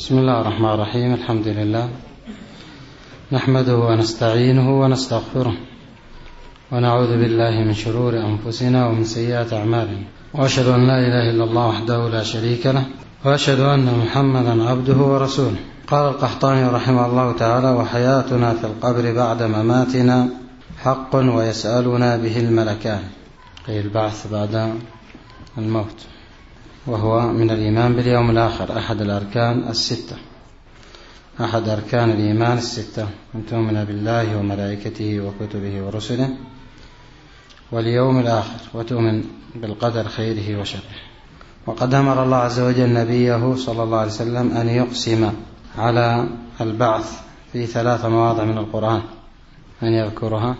بسم الله الرحمن الرحيم. الحمد لله نحمده ونستعينه ونستغفره ونعوذ بالله من شرور أنفسنا ومن سيئات أعمالنا، وأشهد أن لا إله إلا الله وحده لا شريك له، وأشهد أن محمدا عبده ورسوله. قال القحطاني رحمه الله تعالى: وحياتنا في القبر بعد مماتنا حق ويسألنا به الملكان، أي البعث بعد الموت، وهو من الإيمان باليوم الآخر، أحد الأركان الستة، أحد أركان الإيمان الستة، أن تؤمن بالله وملائكته وكتبه ورسله واليوم الآخر، وتؤمن بالقدر خيره وشره. وقد أمر الله عز وجل نبيه صلى الله عليه وسلم أن يقسم على البعث في 3 مواضع من القرآن، أن يذكرها.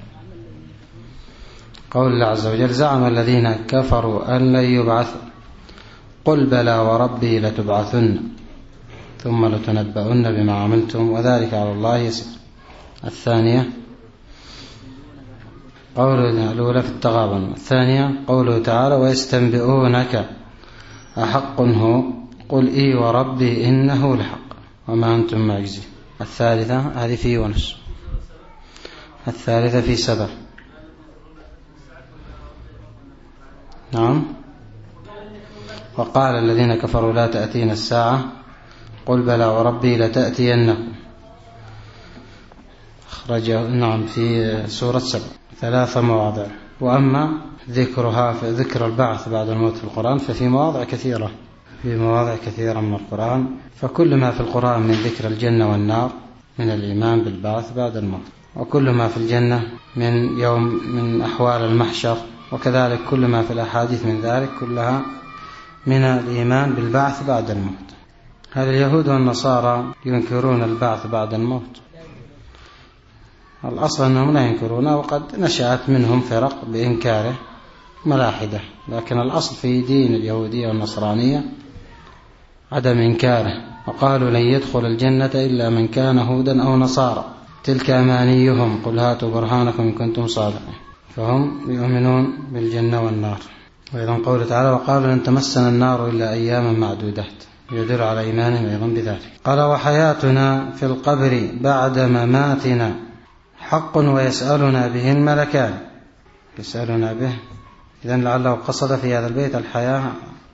قول الله عز وجل: زعم الذين كفروا أن لن يبعثوا قل بلى وربي لتبعثن ثم لتنبؤن بما عملتم وذلك على الله يسير. الثانية قوله الأولى في التغابن، الثانية قوله تعالى: ويستنبئونك أحق هو قل إي وربي إنه لحق وما أنتم معجزين. الثالثة هذه في يونس، الثالثة في سبع. نعم. وقال الذين كفروا لا تأتينا الساعة قل بلى وربي لتأتينكم، أخرجه نعم في سورة 7، 3 مواضع. وأما ذكرها في ذكر البعث بعد الموت في القرآن ففي مواضع كثيرة، في مواضع كثيرة من القرآن، فكل ما في القرآن من ذكر الجنة والنار من الإيمان بالبعث بعد الموت، وكل ما في الجنة من أحوال المحشر، وكذلك كل ما في الأحاديث من ذلك كلها من الإيمان بالبعث بعد الموت. هل اليهود والنصارى ينكرون البعث بعد الموت؟ الأصل أنهم لا ينكرونه، وقد نشأت منهم فرق بإنكاره ملاحدة، لكن الأصل في دين اليهودية والنصرانية عدم إنكاره. وقالوا: لن يدخل الجنة إلا من كان هودا أو نصارى تلك أمانيهم قل هاتوا برهانكم إن كنتم صادقين. فهم يؤمنون بالجنة والنار. وأيضا قوله تعالى: وقالوا لن تمسنا النار إلا أياما معدودات، يدل على إيمانهم أيضا بذلك. قال: وحياتنا في القبر بعد مماتنا حق ويسألنا به الملكان، يسألنا به. إذن لعله قصد في هذا البيت الحياة،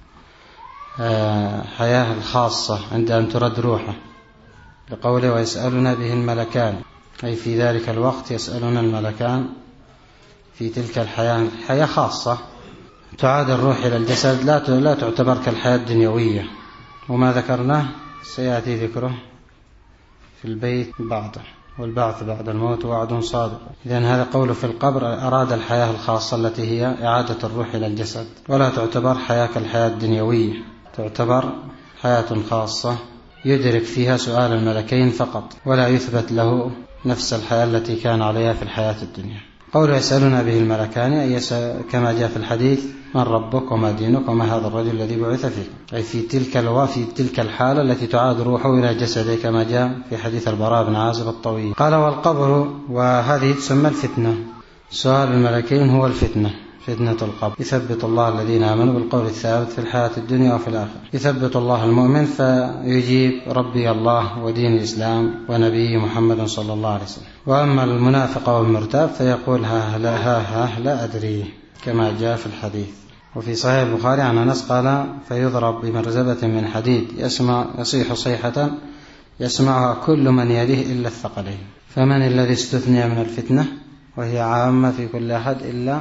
حياة الخاصة عند أن ترد روحه، لقوله ويسألنا به الملكان، أي في ذلك الوقت يسألنا الملكان في تلك الحياة، حياة خاصة تعاد الروح إلى الجسد، لا تعتبر كالحياة الدنيوية. وما ذكرناه سيأتي ذكره في البيت بعده، والبعث بعد الموت وعد صادق. إذن هذا قوله في القبر أراد الحياة الخاصة التي هي إعادة الروح إلى الجسد، ولا تعتبر حياة كالحياة الدنيوية، تعتبر حياة خاصة يدرك فيها سؤال الملكين فقط، ولا يثبت له نفس الحياة التي كان عليها في الحياة الدنيا. قوله يسألنا به الملكان، أي كما جاء في الحديث: من ربك وما دينك وما هذا الرجل الذي بعث فيك، أي في تلك الحالة التي تعاد روحه إلى جسده، كما جاء في حديث البراء بن عازب الطويل. قال: والقبر، وهذه تسمى الفتنة، سؤال الملكين هو الفتنة، فتنة القبر. يثبت الله الذين آمنوا بالقول الثابت في الحياة الدنيا وفي الآخرة. يثبت الله المؤمن فيجيب ربي الله ودين الإسلام ونبي محمد صلى الله عليه وسلم. وأما المنافق والمرتاب فيقول ها لا أدري، كما جاء في الحديث. وفي صحيح البخاري عن أنس قال: فيضرب بمرزبة من حديد يصيح صيحة يسمعها كل من يليه إلا الثقلين. فمن الذي استثني من الفتنة وهي عامة في كل أحد إلا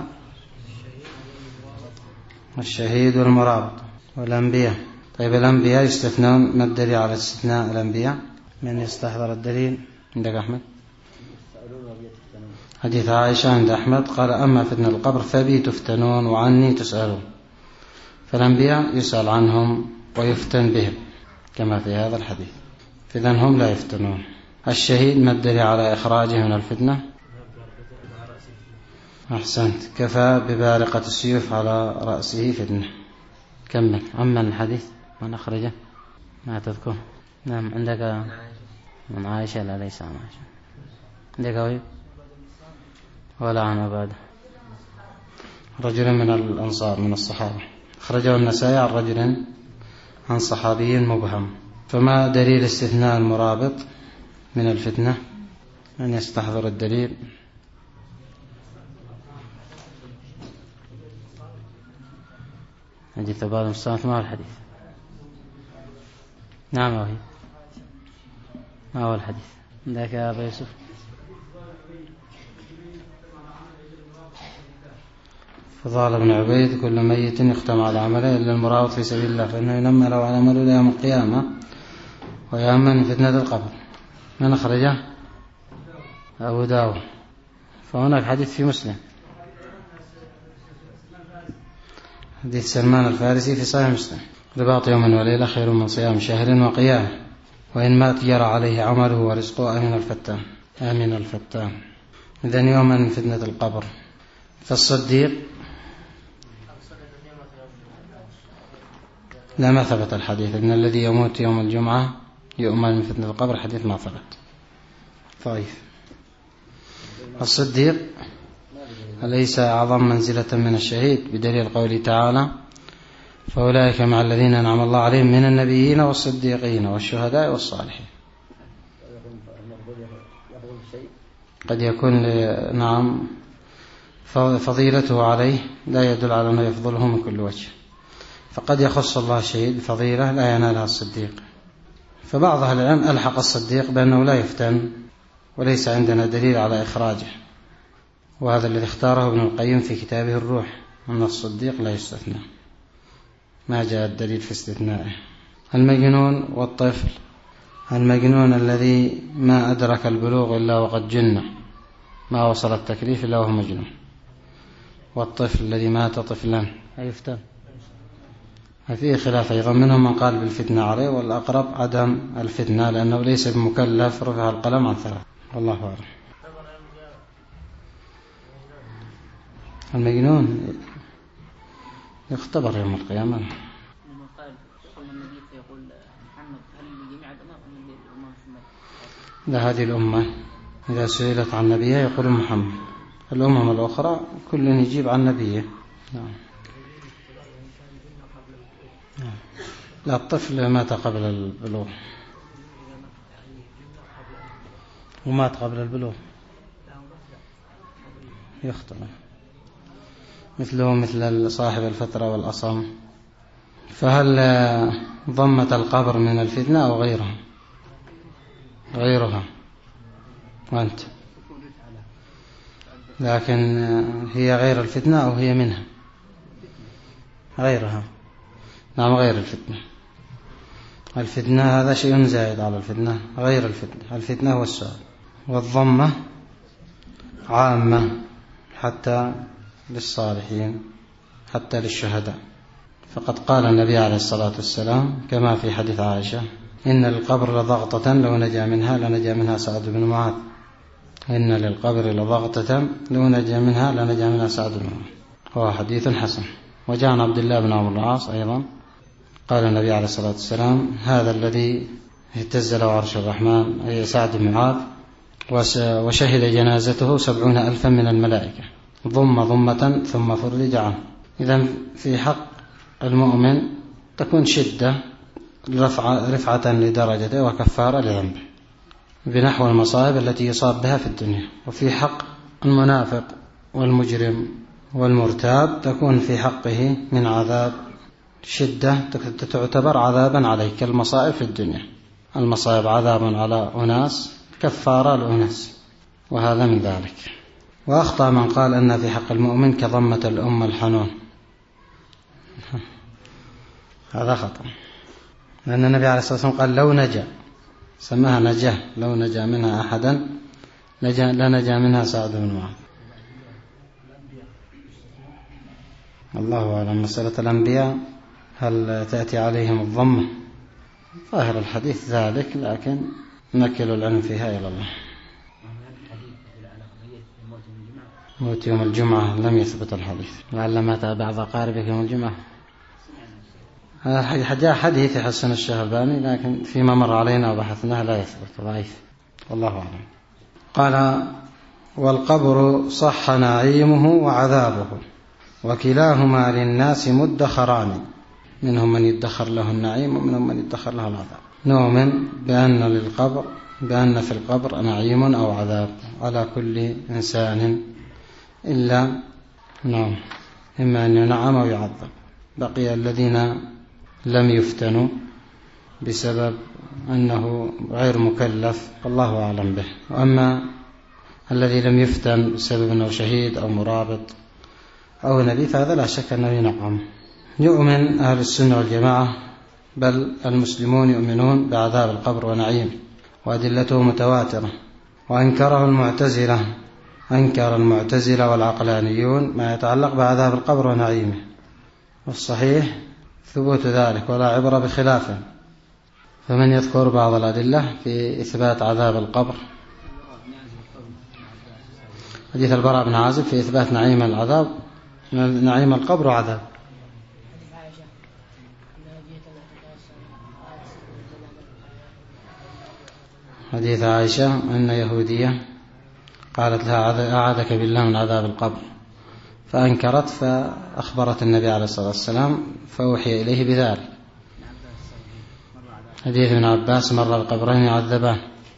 الشهيد والمرابط والأنبياء؟ طيب الأنبياء يستثنون، ما الدليل على استثناء الأنبياء؟ من يستحضر الدليل؟ عندك أحمد؟ حديث عائشة عند أحمد قال: أما فتنة القبر فبي تفتنون وعني تسألون. فالأنبياء يسأل عنهم ويفتن بهم كما في هذا الحديث، فإذن هم لا يفتنون. الشهيد ما الدليل على إخراجه من الفتنة؟ أحسنت، كفى ببارقة السيوف على رأسه فتنة. كمل. عمن الحديث من أخرجه؟ ما تذكر؟ نعم عندك من عائشة؟ لا ليس عن عائشة. عندك أويب ولا عن عبادة؟ رجل من الأنصار من الصحابة، أخرجه النسائي عن رجل عن صحابي مبهم، فما دليل استثناء المرابط من الفتنة؟ من يستحضر الدليل؟ حديث بعض المستمعات ما هو الحديث؟ نعم وهي ما هو الحديث ذاك يا أبا يوسف؟ فضال بن عبيد: كل ميت يختم على عمله إلا المرابط في سبيل الله فإنه ينمى له على عمله إلى يوم القيامة ويأمن من فتنة القبر. من أخرجه؟ أبو داود. فهناك حديث في مسلم، حديث سلمان الفارسي في صحيح مسلم: رباط يوم وليلة خير من صيام شهر وقيامه وإن مات جرى عليه عمله ورزقه آمن الفتان. آمن الفتان إذن يوما من فتنة القبر. فالصديق لا، ما ثبت الحديث إن الذي يموت يوم الجمعة يؤمن من فتنة القبر، حديث ما ثبت ضعيف. الصديق أليس أعظم منزلة من الشهيد بدليل قوله تعالى: فأولئك مع الذين أنعم الله عليهم من النبيين والصديقين والشهداء والصالحين. قد يكون نعم فضيلته عليه لا يدل على أنه يفضله من كل وجه، فقد يخص الله شهيد بفضيلة لا ينالها الصديق. فبعض أهل العلم ألحق الصديق بأنه لا يفتن، وليس عندنا دليل على إخراجه، وهذا الذي اختاره ابن القيم في كتابه الروح، أن الصديق لا يستثنى، ما جاء الدليل في استثنائه. المجنون والطفل: المجنون الذي ما أدرك البلوغ إلا وقد جن، ما وصل التكليف إلا وهو مجنون، والطفل الذي مات طفلا يفتن. فيه خلاف أيضا، منهم من قال بالفتنة عليه، والأقرب عدم الفتنة لأنه ليس بمكلف، رفع القلم عن 3. والله أعلم. المجنون يختبر يوم القيامة. لا، هذه الأمة إذا سئلت عن نبيها يقول محمد، الأمم الأخرى كل يجيب عن نبيه. لا، الطفل مات قبل البلوغ، ومات قبل البلوغ يختبر، مثله مثل صاحب الفترة والأصم. فهل ضمة القبر من الفتنة أو غيرها؟ غيرها. وأنت؟ لكن هي غير الفتنة أو هي منها؟ غيرها. نعم، غير الفتنة. الفتنة هذا شيء زائد على الفتنة، غير الفتنة. الفتنة هو السؤال، والضمة عامة حتى للصالحين، حتى للشهداء. فقد قال النبي عليه الصلاة والسلام كما في حديث عائشة: إن للقبر لضغطة لو نجا منها لنجا منها سعد بن معاذ. إن للقبر لضغطة لو نجا منها لنجا منها سعد بن معاذ. هو حديث حسن. وجاء عن عبد الله بن عمرو بن العاص أيضا قال النبي عليه الصلاة والسلام: هذا الذي اهتز له عرش الرحمن، أي سعد بن معاذ، وشهد جنازته 70,000 من الملائكة، ضم ضمة ثم فرج عنه. إذن في حق المؤمن تكون شدة رفعة لدرجته وكفارة لذنبه بنحو المصائب التي يصاب بها في الدنيا. وفي حق المنافق والمجرم والمرتاب تكون في حقه من عذاب شدة تعتبر عذابا عليه، كالمصائب في الدنيا. المصائب عذاب على أناس، كفارة لأناس، وهذا من ذلك. وأخطأ من قال أن في حق المؤمن كضمة الأم الحنون، هذا خطأ، لأن النبي عليه الصلاة والسلام قال: لو نجا، سماها نجاه، لو نجا منها أحدا لنجا منها سعد بن معاذ. الله أعلم. مسألة الأنبياء هل تأتي عليهم الضمة؟ ظاهر الحديث ذلك، لكن نكل العلم فيها إلى الله. موت يوم الجمعة لم يثبت الحديث، لعل مات بعض أقاربك يوم الجمعة. هذا حديث يحسن الشهباني، لكن فيما مر علينا وبحثناه لا يثبت، ضعيف، والله أعلم. قال: والقبر صح نعيمه وعذابه، وكلاهما للناس مدخران، منهم من يدخر له النعيم ومنهم من يدخر له العذاب. نؤمن بأن في القبر نعيم أو عذاب على كل إنسان إلا إما أن ينعم أو يعذب. بقي الذين لم يفتنوا بسبب أنه غير مكلف والله أعلم به. وأما الذي لم يفتن بسبب أنه شهيد أو مرابط أو نبي فهذا لا شك أنه ينعم. يؤمن أهل السنة والجماعة بل المسلمون يؤمنون بعذاب القبر ونعيم وأدلته متواترة. وأنكر المعتزلة والعقلانيون ما يتعلق بعذاب القبر ونعيمه، والصحيح ثبوت ذلك ولا عبرة بخلافه. فمن يذكر بعض الأدلة في إثبات عذاب القبر؟ حديث البراء بن عازب في إثبات نعيم القبر وعذاب. حديث عائشة أن يهودية قالت لها أعاذك بالله من عذاب القبر، فأنكرت فأخبرت النبي عليه الصلاة والسلام فأوحي إليه بذلك. حديث ابن عباس مر بقبرين يعذبان.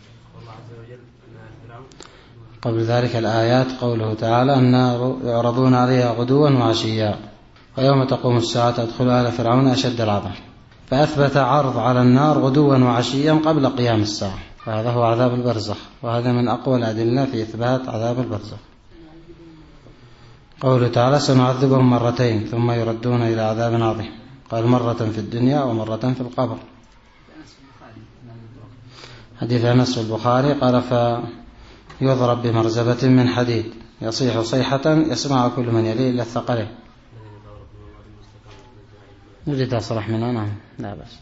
قبل ذلك الآيات قوله تعالى النار يعرضون عليها غدوا وعشيا ويوم تقوم الساعة ادخلوا آل فرعون أشد العذاب، فأثبت عرض على النار غدوا وعشيا قبل قيام الساعة، فهذا هو عذاب البرزخ، وهذا من أقوى الأدلة في إثبات عذاب البرزخ. قوله تعالى سنعذبهم مرتين ثم يردون إلى عذاب عظيم، قال مرة في الدنيا ومرة في القبر. حديث أنس في البخاري قال فيضرب بمرزبة من حديد يصيح صيحة يسمع كل من يليه إلا الثقلين. نريد أصرح منه. نعم لا بأس.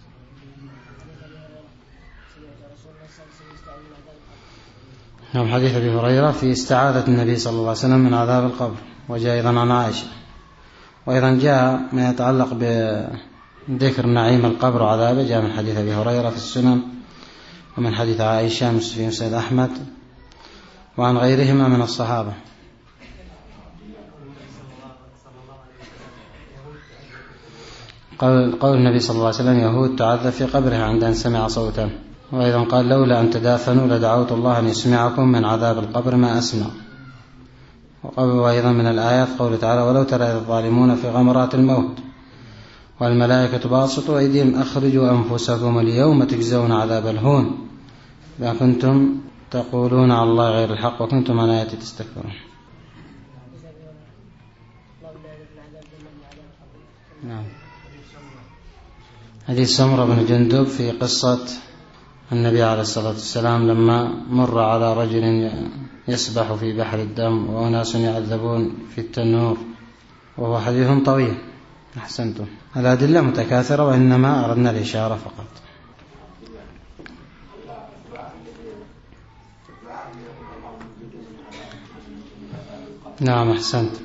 نعم. حديث أبي هريرة في استعاذة النبي صلى الله عليه وسلم من عذاب القبر، وجاء أيضا عن عائشة. وأيضا جاء ما يتعلق بذكر نعيم القبر وعذابه، جاء من حديث أبي هريرة في السنن، ومن حديث عائشة في مسند أحمد، وعن غيرهما من الصحابة. قول النبي صلى الله عليه وسلم يهود تعذب في قبره عند أن سمع صوتا. وأيضا قال لولا أن تدافنوا لدعوت الله أن يسمعكم من عذاب القبر ما أسمع. وأيضا من الآيات قوله تعالى ولو ترى الظالمون في غمرات الموت والملائكة باسطوا أيديهم أخرجوا أنفسكم اليوم تجزون عذاب الهون بما كنتم تقولون على الله غير الحق وكنتم عن آياتي تستكبرون. نعم. حديث سمرة بن جندب في قصة النبي عليه الصلاة والسلام لما مر على رجل يسبح في بحر الدم وأناس يعذبون في التنور، وهو حديث طويل. أحسنتم. الأدلة متكاثرة وإنما أردنا الإشارة فقط. نعم أحسنت.